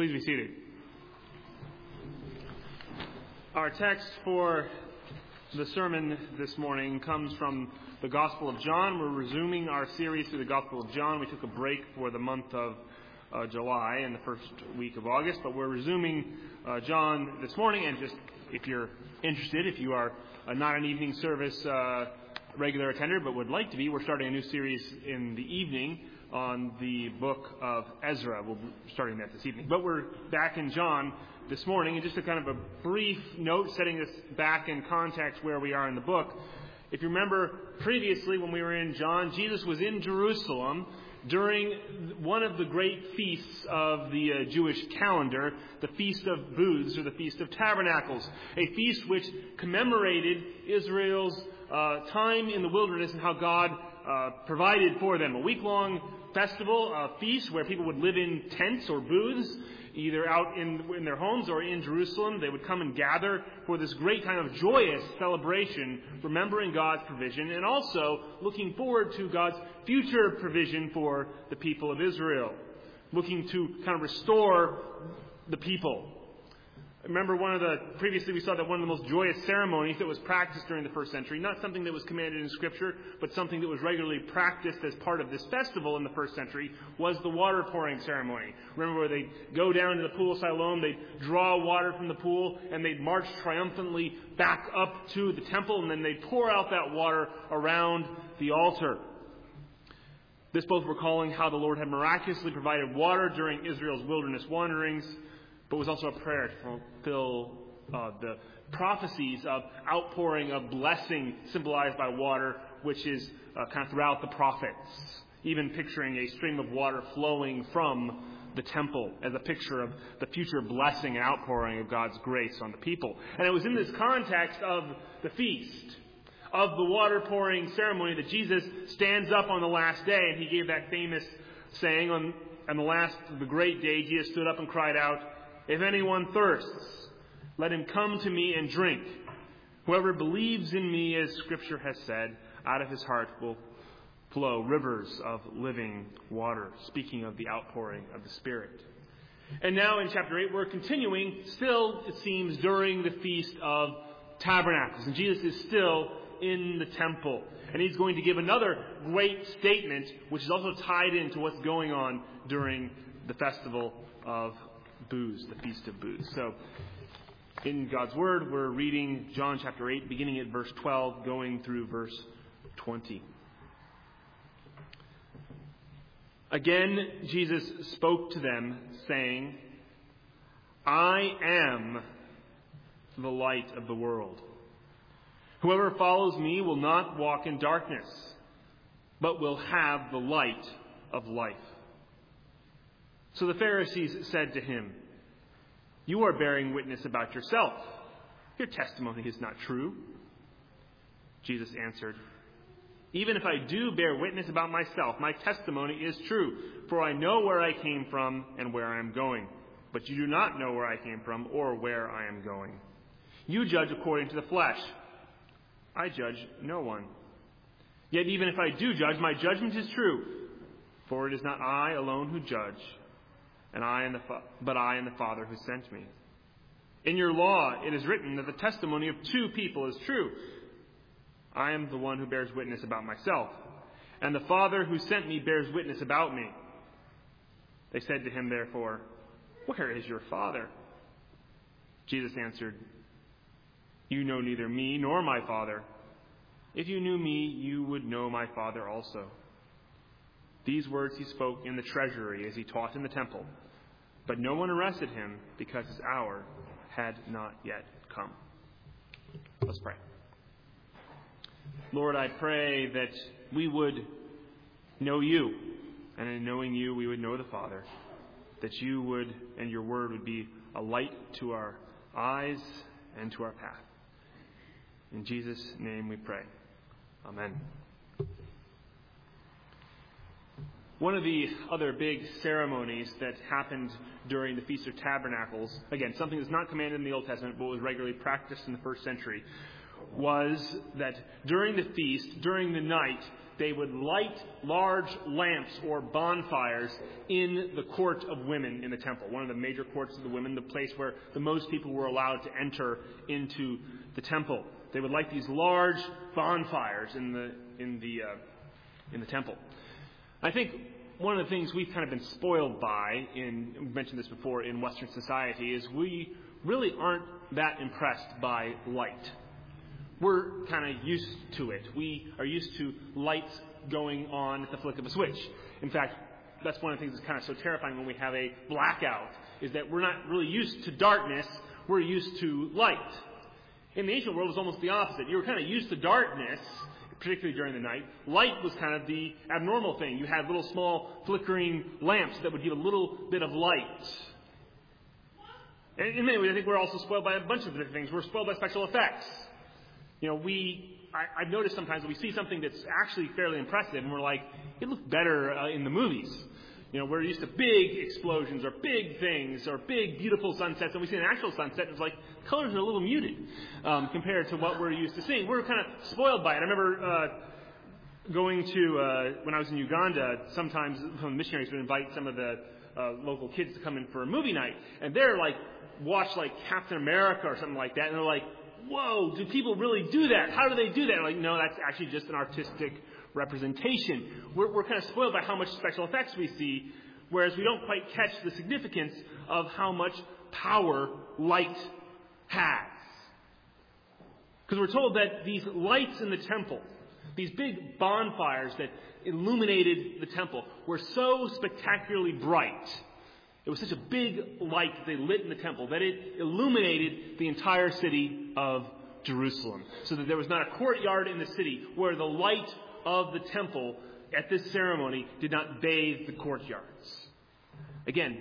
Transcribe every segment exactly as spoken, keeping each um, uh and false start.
Please be seated. Our text for the sermon this morning comes from the Gospel of John. We're resuming our series through the Gospel of John. We took a break for the month of uh, July and the first week of August, but we're resuming uh, John this morning. And just if you're interested, if you are uh, not an evening service uh, regular attender but would like to be, we're starting a new series in the evening on the book of Ezra. We'll be starting that this evening. But we're back in John this morning, and just a kind of a brief note setting us back in context where we are in the book. If you remember previously when we were in John, Jesus was in Jerusalem during one of the great feasts of the uh, Jewish calendar, the Feast of Booths, or the Feast of Tabernacles, a feast which commemorated Israel's uh, time in the wilderness and how God uh, provided for them. A week-long festival, a feast where people would live in tents or booths, either out in, in their homes or in Jerusalem. They would come and gather for this great kind of joyous celebration, remembering God's provision and also looking forward to God's future provision for the people of Israel, looking to kind of restore the people. Remember, one of the previously we saw that one of the most joyous ceremonies that was practiced during the first century, not something that was commanded in Scripture, but something that was regularly practiced as part of this festival in the first century, was the water pouring ceremony. Remember where they'd go down to the pool of Siloam, they'd draw water from the pool, and they'd march triumphantly back up to the temple, and then they'd pour out that water around the altar. This both recalling how the Lord had miraculously provided water during Israel's wilderness wanderings, but was also a prayer to fulfill uh, the prophecies of outpouring of blessing symbolized by water, which is uh, kind of throughout the prophets, even picturing a stream of water flowing from the temple as a picture of the future blessing and outpouring of God's grace on the people. And it was in this context of the feast, of the water pouring ceremony, that Jesus stands up on the last day, and he gave that famous saying on, on the last, the great day. Jesus stood up and cried out, "If anyone thirsts, let him come to me and drink. Whoever believes in me, as Scripture has said, out of his heart will flow rivers of living water," speaking of the outpouring of the Spirit. And now in chapter eight, we're continuing, still, it seems, during the Feast of Tabernacles. And Jesus is still in the temple. And he's going to give another great statement, which is also tied into what's going on during the festival of Booths, the Feast of Booths. So, in God's Word, we're reading John chapter eight, beginning at verse twelve, going through verse twenty. Again, Jesus spoke to them, saying, "I am the light of the world. Whoever follows me will not walk in darkness, but will have the light of life." So the Pharisees said to him, "You are bearing witness about yourself. Your testimony is not true." Jesus answered, "Even if I do bear witness about myself, my testimony is true, for I know where I came from and where I am going. But you do not know where I came from or where I am going. You judge according to the flesh. I judge no one. Yet even if I do judge, my judgment is true, for it is not I alone who judge, and I and the fa- but I and the Father who sent me. In your law it is written that the testimony of two people is true. I am the one who bears witness about myself, and the Father who sent me bears witness about me." They said to him, therefore, "Where is your Father?" Jesus answered, "You know neither me nor my Father. If you knew me, you would know my Father also." These words he spoke in the treasury as he taught in the temple. But no one arrested him because his hour had not yet come. Let's pray. Lord, I pray that we would know you, and in knowing you, we would know the Father. That you would, and your word would be a light to our eyes and to our path. In Jesus' name we pray. Amen. One of the other big ceremonies that happened during the Feast of Tabernacles, again, something that's not commanded in the Old Testament but was regularly practiced in the first century, was that during the feast, during the night, they would light large lamps or bonfires in the court of women in the temple, one of the major courts of the women, the place where the most people were allowed to enter into the temple. They would light these large bonfires in the in the uh, in the temple. I think one of the things we've kind of been spoiled by, in we mentioned this before, in Western society, is we really aren't that impressed by light. We're kind of used to it. We are used to lights going on at the flick of a switch. In fact, that's one of the things that's kind of so terrifying when we have a blackout, is that we're not really used to darkness, we're used to light. In the ancient world, it was almost the opposite. You were kind of used to darkness, particularly during the night. Light was kind of the abnormal thing. You had little small flickering lamps that would give a little bit of light. And in many ways, I think we're also spoiled by a bunch of different things. We're spoiled by special effects. You know, we, I, I've noticed sometimes that we see something that's actually fairly impressive, and we're like, it looked better uh, in the movies. You know, we're used to big explosions or big things or big, beautiful sunsets, and we see an actual sunset, and it's like, colors are a little muted um, compared to what we're used to seeing. We're kind of spoiled by it. I remember uh, going to, uh, when I was in Uganda, sometimes some of the missionaries would invite some of the uh, local kids to come in for a movie night, and they're like, watch like Captain America or something like that, and they're like, whoa, do people really do that? How do they do that? Like, no, that's actually just an artistic representation. We're, we're kind of spoiled by how much special effects we see, whereas we don't quite catch the significance of how much power light has. Because we're told that these lights in the temple, these big bonfires that illuminated the temple, were so spectacularly bright. It was such a big light that they lit in the temple that it illuminated the entire city of Jerusalem. So that there was not a courtyard in the city where the light of the temple at this ceremony did not bathe the courtyards. Again,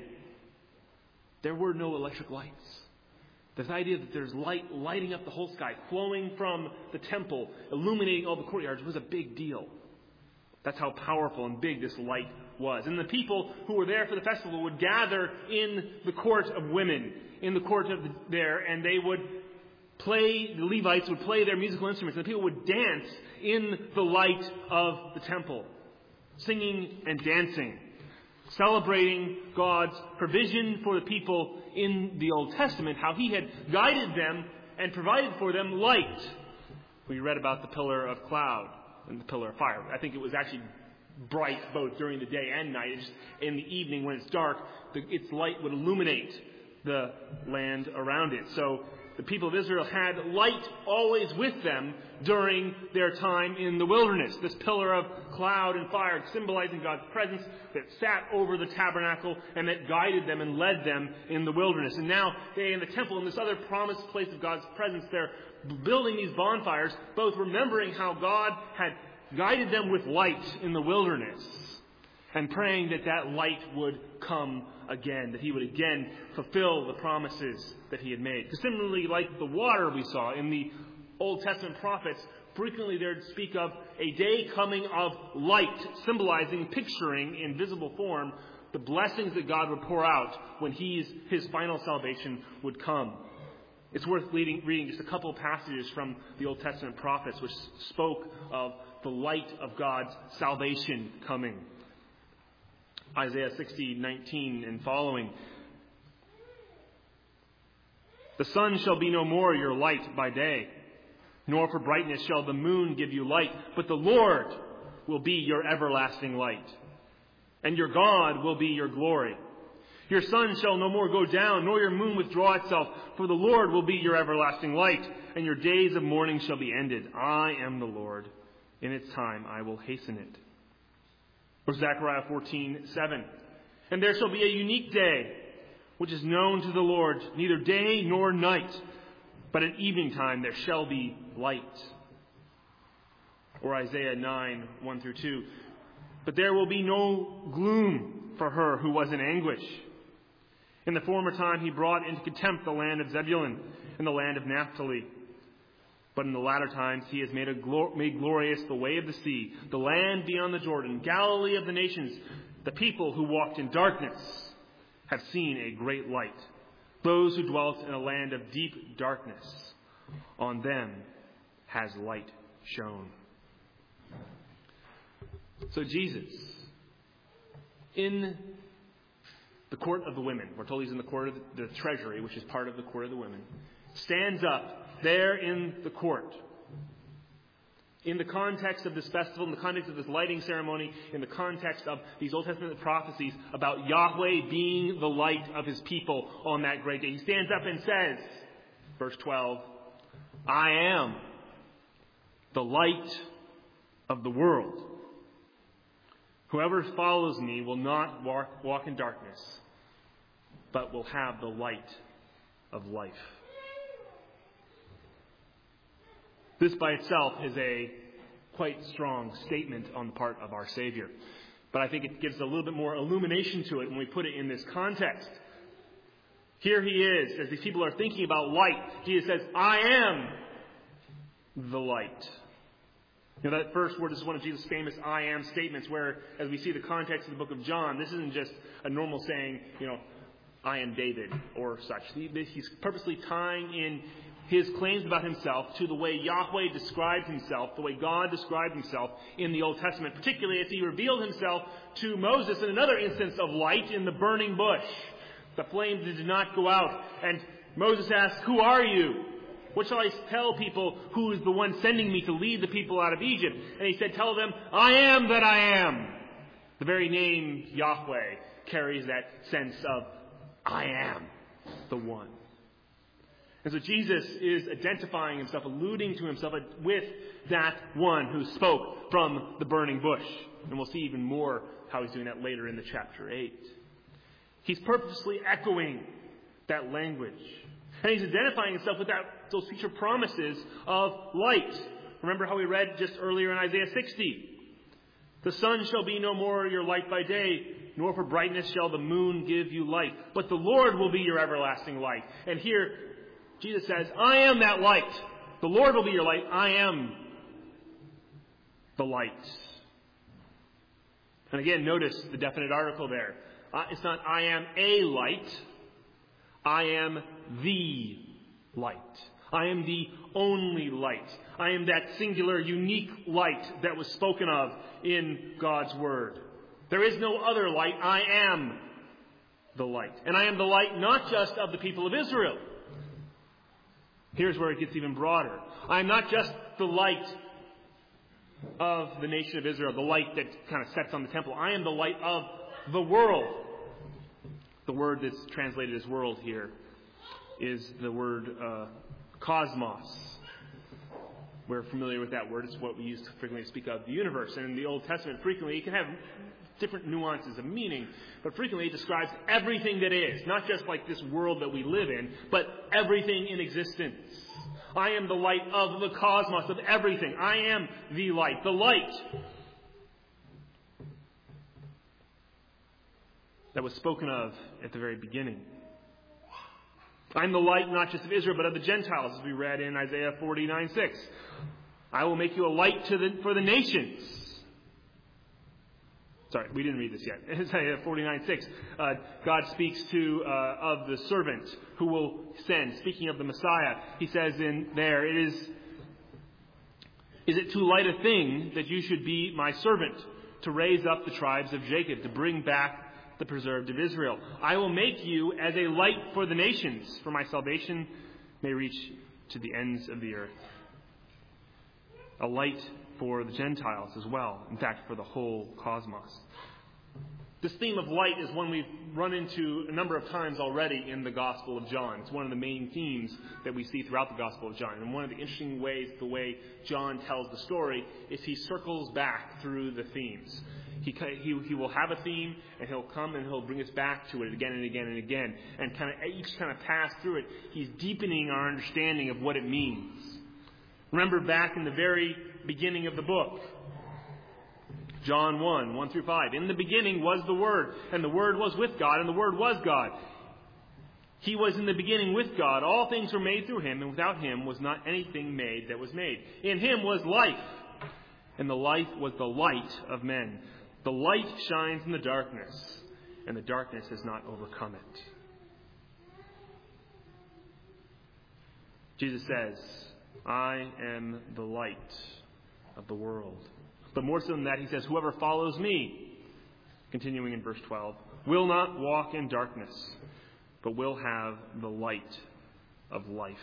there were no electric lights. This idea that there's light lighting up the whole sky, flowing from the temple, illuminating all the courtyards, was a big deal. That's how powerful and big this light was. And the people who were there for the festival would gather in the court of women, in the court of the, there, and they would play, the Levites would play their musical instruments, and the people would dance in the light of the temple, singing and dancing, celebrating God's provision for the people in the Old Testament, how He had guided them and provided for them light. We read about the pillar of cloud and the pillar of fire. I think it was actually bright both during the day and night. It's in the evening when it's dark, the, its light would illuminate the land around it. So the people of Israel had light always with them during their time in the wilderness. This pillar of cloud and fire symbolizing God's presence that sat over the tabernacle and that guided them and led them in the wilderness. And now they in the temple, in this other promised place of God's presence, they're building these bonfires, both remembering how God had guided them with light in the wilderness and praying that that light would come again, that He would again fulfill the promises that He had made. Because similarly, like the water we saw in the Old Testament prophets, frequently they would speak of a day coming of light, symbolizing, picturing in visible form the blessings that God would pour out when He's, His final salvation would come. It's worth reading, reading just a couple of passages from the Old Testament prophets which spoke of the light of God's salvation coming. Isaiah sixty nineteen and following. The sun shall be no more your light by day, nor for brightness shall the moon give you light, but the Lord will be your everlasting light, and your God will be your glory. Your sun shall no more go down, nor your moon withdraw itself, for the Lord will be your everlasting light, and your days of mourning shall be ended. I am the Lord. In its time I will hasten it. Or Zechariah fourteen seven. And there shall be a unique day, which is known to the Lord, neither day nor night, but at evening time there shall be light. Or Isaiah nine one through two. But there will be no gloom for her who was in anguish. In the former time he brought into contempt the land of Zebulun and the land of Naphtali. But in the latter times he has made, a glor- made glorious the way of the sea, the land beyond the Jordan, Galilee of the nations. The people who walked in darkness have seen a great light. Those who dwelt in a land of deep darkness, on them has light shone. So Jesus, in the court of the women, we're told he's in the court of the treasury, which is part of the court of the women, stands up there in the court. In the context of this festival, in the context of this lighting ceremony, in the context of these Old Testament prophecies about Yahweh being the light of his people on that great day, he stands up and says, verse twelve, I am the light of the world. Whoever follows me will not walk, walk in darkness, but will have the light of life. This by itself is a quite strong statement on the part of our Savior. But I think it gives a little bit more illumination to it when we put it in this context. Here he is, as these people are thinking about light. Jesus says, I am the light. You know, that first word is one of Jesus' famous I am statements where, as we see the context of the book of John, this isn't just a normal saying, you know, I am David or such. He's purposely tying in his claims about himself to the way Yahweh described himself, the way God described himself in the Old Testament, particularly as he revealed himself to Moses in another instance of light in the burning bush. The flames did not go out, and Moses asked, who are you? What shall I tell people who is the one sending me to lead the people out of Egypt? And he said, tell them, I am that I am. The very name Yahweh carries that sense of, I am the one. And so Jesus is identifying himself, alluding to himself with that one who spoke from the burning bush. And we'll see even more how he's doing that later in the chapter eight. He's purposely echoing that language. And he's identifying himself with that, those future promises of light. Remember how we read just earlier in Isaiah sixty. The sun shall be no more your light by day, nor for brightness shall the moon give you light. But the Lord will be your everlasting light. And here, Jesus says, I am that light. The Lord will be your light. I am the light. And again, notice the definite article there. Uh, it's not I am a light. I am the light. I am the only light. I am that singular, unique light that was spoken of in God's Word. There is no other light. I am the light. And I am the light not just of the people of Israel. Here's where it gets even broader. I am not just the light of the nation of Israel, the light that kind of sets on the temple. I am the light of the world. The word that's translated as world here is the word uh, cosmos. We're familiar with that word. It's what we use to frequently speak of the universe. And in the Old Testament, frequently, it can have different nuances of meaning, but frequently it describes everything that is, not just like this world that we live in, but everything in existence. I am the light of the cosmos, of everything. I am the light. The light that was spoken of at the very beginning. I am the light not just of Israel, but of the Gentiles, as we read in Isaiah forty-nine six. I will make you a light to the, for the nations. Sorry, we didn't read this yet. Isaiah forty-nine six. Uh, God speaks to uh, of the servant who will send. Speaking of the Messiah, he says in there, "It is is it too light a thing that you should be my servant to raise up the tribes of Jacob, to bring back the preserved of Israel? I will make you as a light for the nations, for my salvation may reach to the ends of the earth." A light for the Gentiles as well. In fact, for the whole cosmos. This theme of light is one we've run into a number of times already in the Gospel of John. It's one of the main themes that we see throughout the Gospel of John. And one of the interesting ways, the way John tells the story, is he circles back through the themes. He, he, he will have a theme, and he'll come and he'll bring us back to it again and again and again. And kind of each kind of pass through it, he's deepening our understanding of what it means. Remember back in the very beginning of the book, John one, one through five. In the beginning was the Word, and the Word was with God, and the Word was God. He was in the beginning with God. All things were made through him, and without him was not anything made that was made. In him was life, and the life was the light of men. The light shines in the darkness, and the darkness has not overcome it. Jesus says, I am the light of the world. But more so than that, he says, whoever follows me, continuing in verse twelve, will not walk in darkness, but will have the light of life.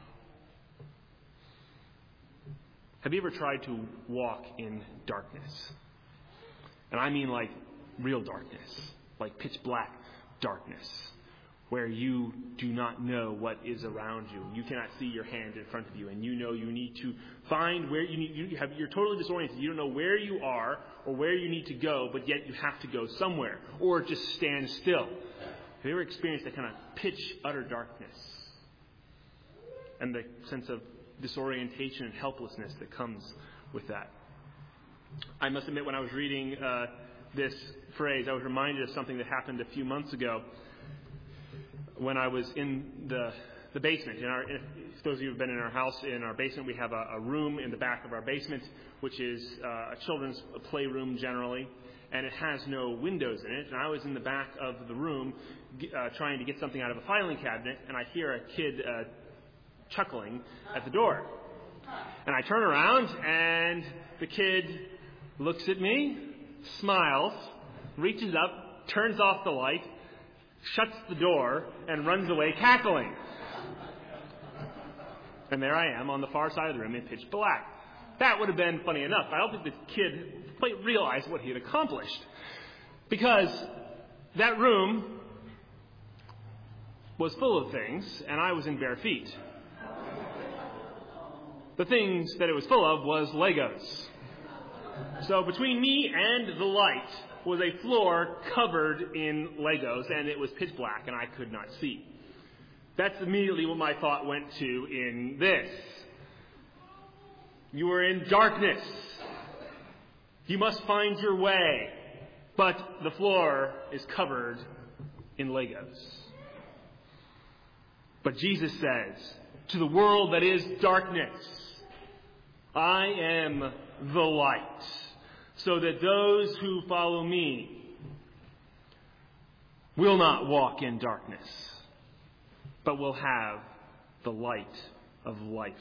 Have you ever tried to walk in darkness? And I mean like real darkness, like pitch black darkness, where you do not know what is around you. You cannot see your hand in front of you, and you know you need to find where you need. You have, you're totally disoriented. You don't know where you are or where you need to go, but yet you have to go somewhere, or just stand still. Have you ever experienced that kind of pitch, utter darkness, and the sense of disorientation and helplessness that comes with that? I must admit, when I was reading uh, this phrase, I was reminded of something that happened a few months ago when I was in the the basement. In our, if those of you who have been in our house, in our basement, we have a, a room in the back of our basement, which is uh, a children's playroom generally, and it has no windows in it. And I was in the back of the room uh, trying to get something out of a filing cabinet, and I hear a kid uh, chuckling at the door. And I turn around, and the kid looks at me, smiles, reaches up, turns off the light, shuts the door, and runs away cackling. And there I am on the far side of the room in pitch black. That would have been funny enough. I don't think the kid quite realized what he had accomplished. Because that room was full of things, and I was in bare feet. The things that it was full of was Legos. So between me and the light was a floor covered in Legos, and it was pitch black, and I could not see. That's immediately what my thought went to in this. You are in darkness. You must find your way, but the floor is covered in Legos. But Jesus says, to the world that is darkness, I am the light, so that those who follow me will not walk in darkness, but will have the light of life.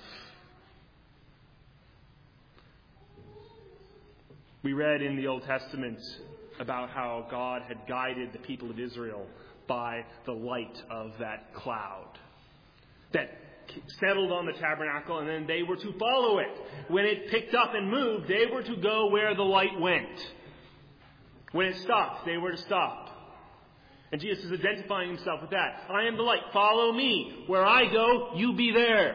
We read in the Old Testament about how God had guided the people of Israel by the light of that cloud that settled on the tabernacle, and then they were to follow it. When it picked up and moved, they were to go where the light went. When it stopped, they were to stop. And Jesus is identifying himself with that. I am the light. Follow me. Where I go, you be there.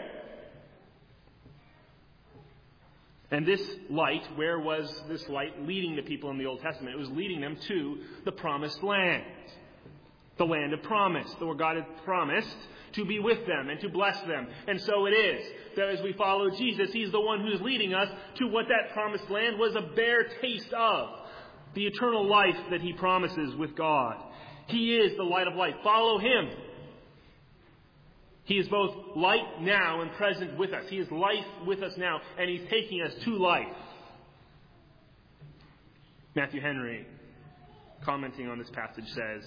And this light, where was this light leading the people in the Old Testament? It was leading them to the promised land. The land of promise, where God had promised to be with them and to bless them. And so it is that as we follow Jesus, he's the one who's leading us to what that promised land was a bare taste of. The eternal life that he promises with God. He is the light of life. Follow him. He is both light now and present with us. He is life with us now, and he's taking us to life. Matthew Henry, commenting on this passage, says,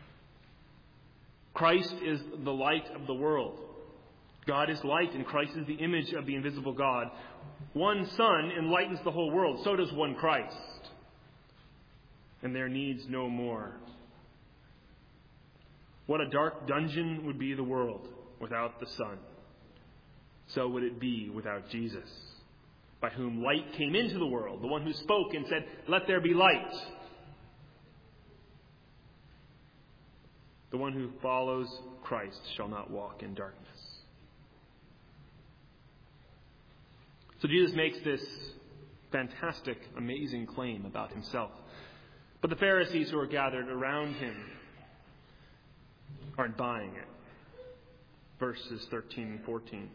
Christ is the light of the world. God is light, and Christ is the image of the invisible God. One sun enlightens the whole world. So does one Christ. And there needs no more. What a dark dungeon would be the world without the sun. So would it be without Jesus, by whom light came into the world, the one who spoke and said, "Let there be light." The one who follows Christ shall not walk in darkness. So Jesus makes this fantastic, amazing claim about himself. But the Pharisees who are gathered around him aren't buying it. Verses thirteen and fourteen.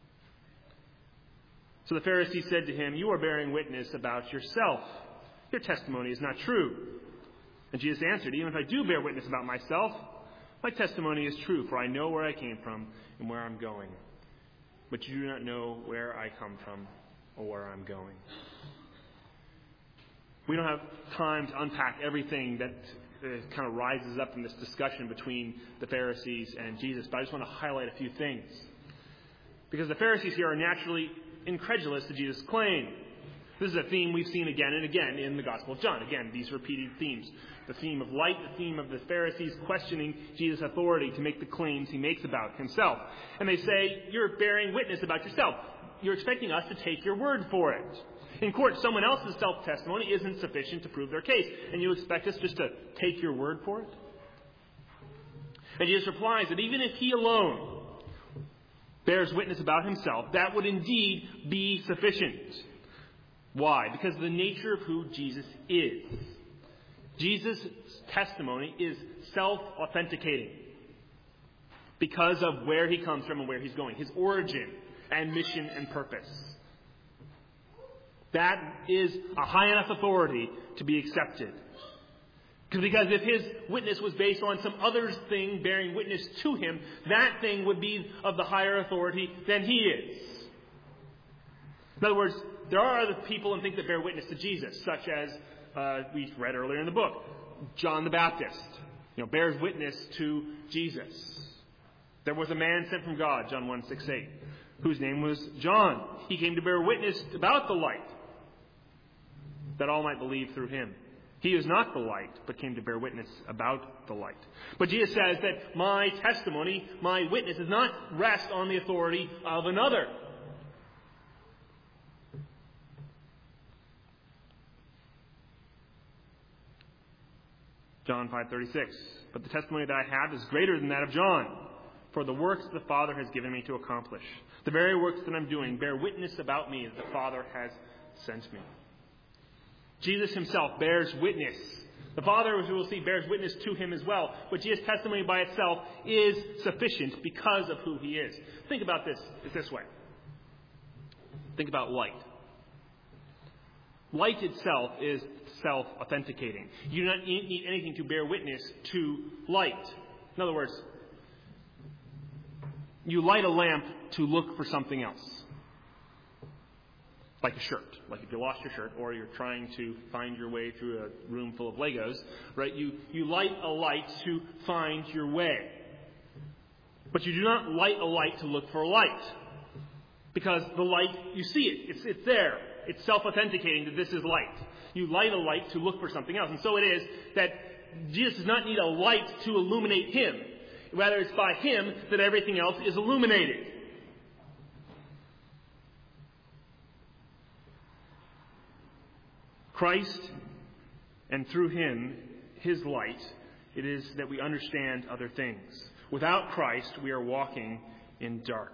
So the Pharisees said to him, "You are bearing witness about yourself. Your testimony is not true." And Jesus answered, "Even if I do bear witness about myself, my testimony is true, for I know where I came from and where I'm going. But you do not know where I come from or where I'm going." We don't have time to unpack everything that uh, kind of rises up in this discussion between the Pharisees and Jesus, but I just want to highlight a few things. Because the Pharisees here are naturally incredulous to Jesus' claim. This is a theme we've seen again and again in the Gospel of John. Again, these repeated themes. The theme of light, the theme of the Pharisees questioning Jesus' authority to make the claims he makes about himself. And they say, you're bearing witness about yourself. You're expecting us to take your word for it. In court, someone else's self-testimony isn't sufficient to prove their case. And you expect us just to take your word for it? And Jesus replies that even if he alone bears witness about himself, that would indeed be sufficient. Why? Because of the nature of who Jesus is. Jesus' testimony is self-authenticating because of where he comes from and where he's going, his origin and mission and purpose. That is a high enough authority to be accepted. Because if his witness was based on some other thing bearing witness to him, that thing would be of the higher authority than he is. In other words, there are other people and things that bear witness to Jesus, such as uh, we read earlier in the book. John the Baptist, you know, bears witness to Jesus. There was a man sent from God, John one, six, eight, whose name was John. He came to bear witness about the light, that all might believe through him. He is not the light, but came to bear witness about the light. But Jesus says that my testimony, my witness, does not rest on the authority of another. John five thirty-six. But the testimony that I have is greater than that of John, for the works the Father has given me to accomplish. The very works that I'm doing bear witness about me that the Father has sent me. Jesus himself bears witness. The Father, as we will see, bears witness to him as well. But Jesus' testimony by itself is sufficient because of who he is. Think about this this way. Think about light. Light itself is self-authenticating. You do not need anything to bear witness to light. In other words, you light a lamp to look for something else. Like a shirt. Like if you lost your shirt or you're trying to find your way through a room full of Legos, right? You, you light a light to find your way. But you do not light a light to look for a light. Because the light, you see it. It's, it's there. It's self-authenticating that this is light. You light a light to look for something else. And so it is that Jesus does not need a light to illuminate him. Rather, it's by him that everything else is illuminated. Christ, and through him, his light, it is that we understand other things. Without Christ, we are walking in dark.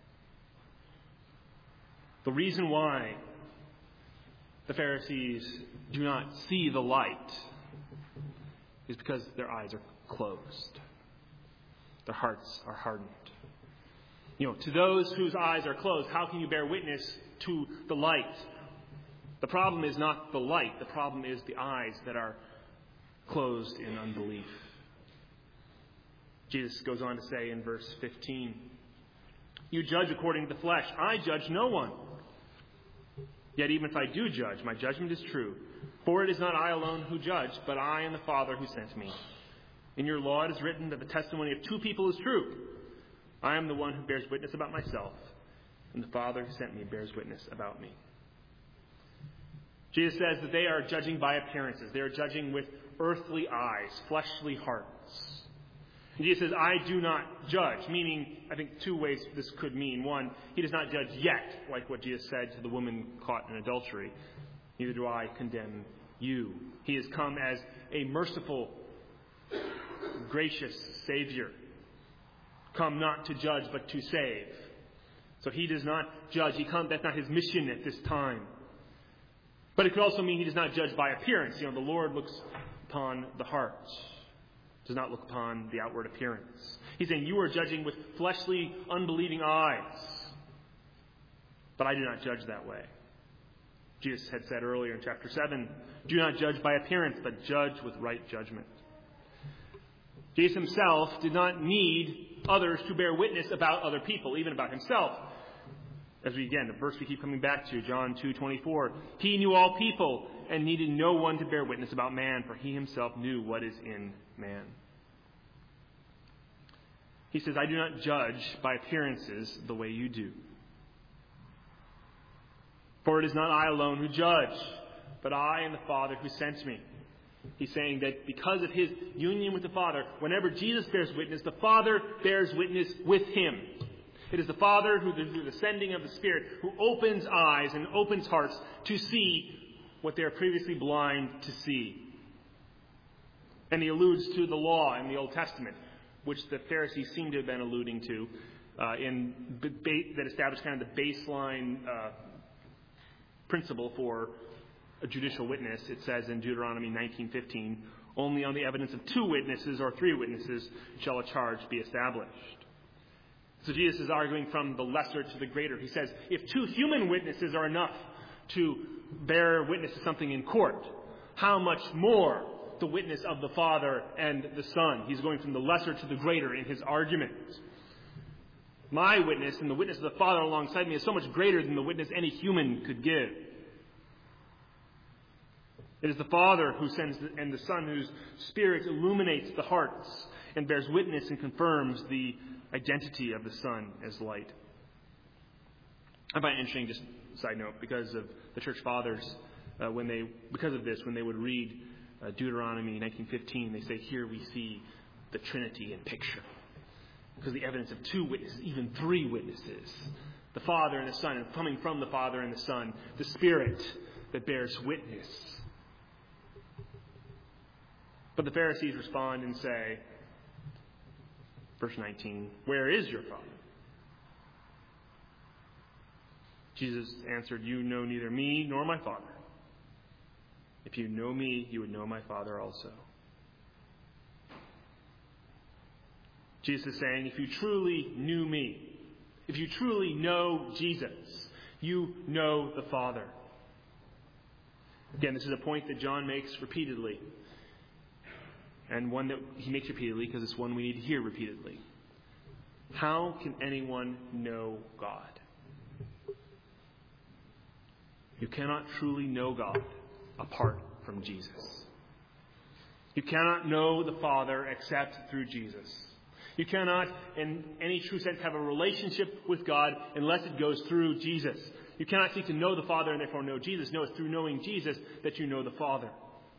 The reason why the Pharisees do not see the light is because their eyes are closed. Their hearts are hardened. You know, to those whose eyes are closed, how can you bear witness to the light? The problem is not the light. The problem is the eyes that are closed in unbelief. Jesus goes on to say in verse fifteen, you judge according to the flesh. I judge no one. Yet even if I do judge, my judgment is true. For it is not I alone who judge, but I and the Father who sent me. In your law it is written that the testimony of two people is true. I am the one who bears witness about myself, and the Father who sent me bears witness about me. Jesus says that they are judging by appearances. They are judging with earthly eyes, fleshly hearts. And Jesus says, I do not judge, meaning, I think two ways this could mean. One, he does not judge yet, like what Jesus said to the woman caught in adultery. Neither do I condemn you. He has come as a merciful, gracious Savior. Come not to judge, but to save. So he does not judge. He comes, that's not his mission at this time. But it could also mean he does not judge by appearance. You know, the Lord looks upon the heart, does not look upon the outward appearance. He's saying, you are judging with fleshly, unbelieving eyes. But I do not judge that way. Jesus had said earlier in chapter seven, do not judge by appearance, but judge with right judgment. Jesus himself did not need others to bear witness about other people, even about himself. As we, again, the verse we keep coming back to, John two twenty-four. He knew all people and needed no one to bear witness about man, for he himself knew what is in man. He says, I do not judge by appearances the way you do. For it is not I alone who judge, but I and the Father who sent me. He's saying that because of his union with the Father, whenever Jesus bears witness, the Father bears witness with him. It is the Father who, through the sending of the Spirit, who opens eyes and opens hearts to see what they are previously blind to see. And he alludes to the law in the Old Testament, which the Pharisees seem to have been alluding to, uh, in that established kind of the baseline uh, principle for a judicial witness. It says in Deuteronomy nineteen fifteen, only on the evidence of two witnesses or three witnesses shall a charge be established. So Jesus is arguing from the lesser to the greater. He says, if two human witnesses are enough to bear witness to something in court, how much more the witness of the Father and the Son? He's going from the lesser to the greater in his argument. My witness and the witness of the Father alongside me is so much greater than the witness any human could give. It is the Father who sends the, and the Son whose Spirit illuminates the hearts and bears witness and confirms the identity of the Son as light. I find it interesting, just side note, because of the church fathers, uh, when they, because of this, when they would read uh, Deuteronomy nineteen fifteen, they say, here we see the Trinity in picture. Because the evidence of two witnesses, even three witnesses, the Father and the Son, and coming from the Father and the Son, the Spirit that bears witness. But the Pharisees respond and say, verse nineteen, where is your Father? Jesus answered, you know neither me nor my Father. If you know me, you would know my Father also. Jesus is saying, if you truly knew me, if you truly know Jesus, you know the Father. Again, this is a point that John makes repeatedly. And one that he makes repeatedly because it's one we need to hear repeatedly. How can anyone know God? You cannot truly know God apart from Jesus. You cannot know the Father except through Jesus. You cannot, in any true sense, have a relationship with God unless it goes through Jesus. You cannot seek to know the Father and therefore know Jesus. No, it's through knowing Jesus that you know the Father.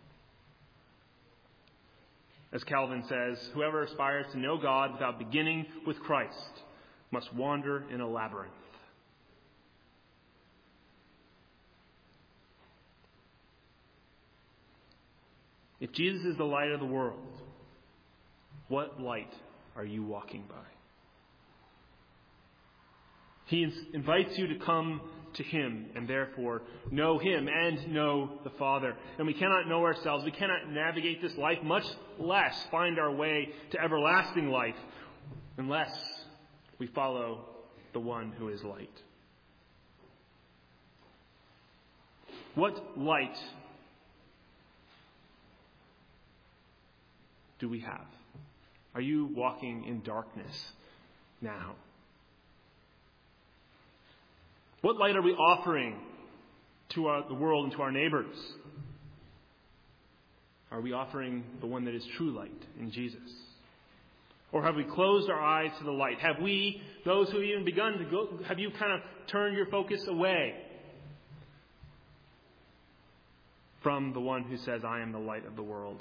As Calvin says, whoever aspires to know God without beginning with Christ must wander in a labyrinth. If Jesus is the light of the world, what light are you walking by? He invites you to come to him and therefore know him and know the Father. And we cannot know ourselves. We cannot navigate this life, much less find our way to everlasting life, unless we follow the one who is light. What light do we have? Are you walking in darkness now? What light are we offering to our, the world and to our neighbors? Are we offering the one that is true light in Jesus? Or have we closed our eyes to the light? Have we, those who have even begun to go, have you kind of turned your focus away from the one who says, I am the light of the world?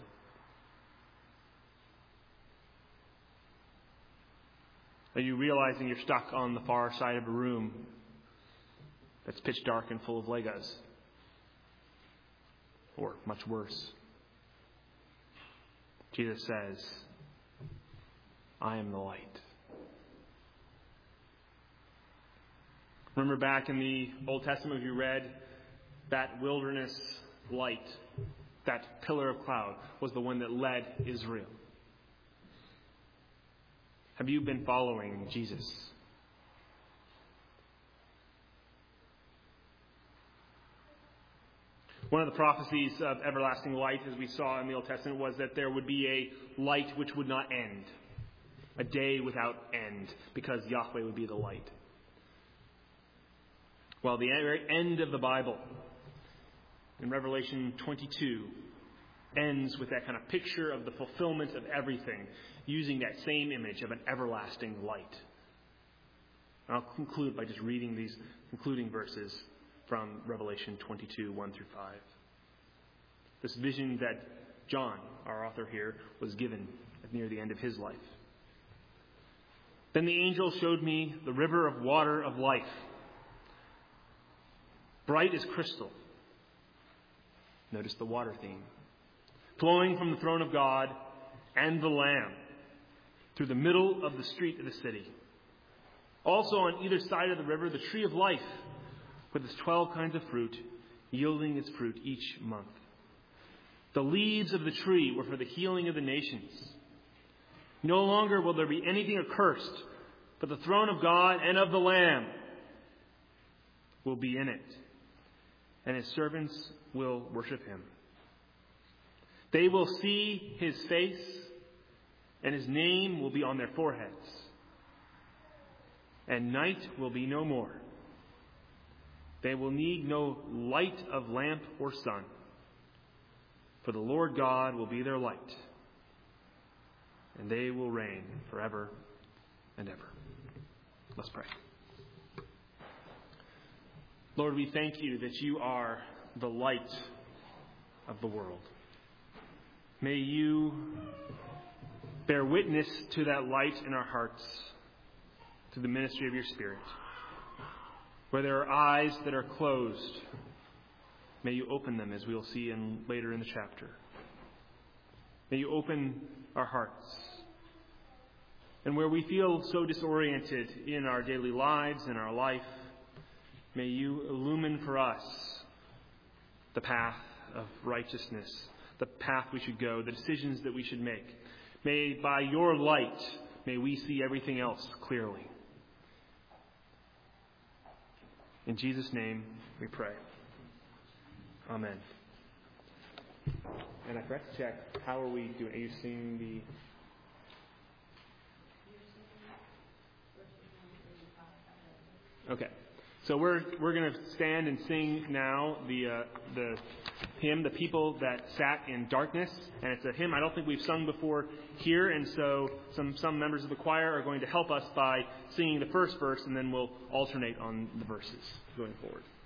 Are you realizing you're stuck on the far side of a room that's pitch dark and full of Legos? Or much worse. Jesus says, I am the light. Remember back in the Old Testament you read, that wilderness light, that pillar of cloud, was the one that led Israel. Have you been following Jesus? One of the prophecies of everlasting light, as we saw in the Old Testament, was that there would be a light which would not end. A day without end, because Yahweh would be the light. Well, the very end of the Bible, in Revelation twenty-two, ends with that kind of picture of the fulfillment of everything, using that same image of an everlasting light. And I'll conclude by just reading these concluding verses from Revelation twenty-two, one through five. This vision that John, our author here, was given near the end of his life. Then the angel showed me the river of water of life, bright as crystal. Notice the water theme. Flowing from the throne of God and the Lamb through the middle of the street of the city. Also on either side of the river, the tree of life with its twelve kinds of fruit, yielding its fruit each month. The leaves of the tree were for the healing of the nations. No longer will there be anything accursed, but the throne of God and of the Lamb will be in it, and his servants will worship him. They will see his face, and his name will be on their foreheads. And night will be no more. They will need no light of lamp or sun, for the Lord God will be their light, and they will reign forever and ever. Let's pray. Lord, we thank you that you are the light of the world. May you bear witness to that light in our hearts through the ministry of your Spirit. Where there are eyes that are closed, may you open them, as we will see in, later in the chapter. May you open our hearts. And where we feel so disoriented in our daily lives, in our life, may you illumine for us the path of righteousness, the path we should go, the decisions that we should make. May by your light, may we see everything else clearly. In Jesus' name we pray. Amen. And I forgot to check, how are we doing? Are you seeing the... Okay. So we're we're going to stand and sing now the uh, the hymn, The People That Sat in Darkness. And it's a hymn I don't think we've sung before here. And so some, some members of the choir are going to help us by singing the first verse, and then we'll alternate on the verses going forward.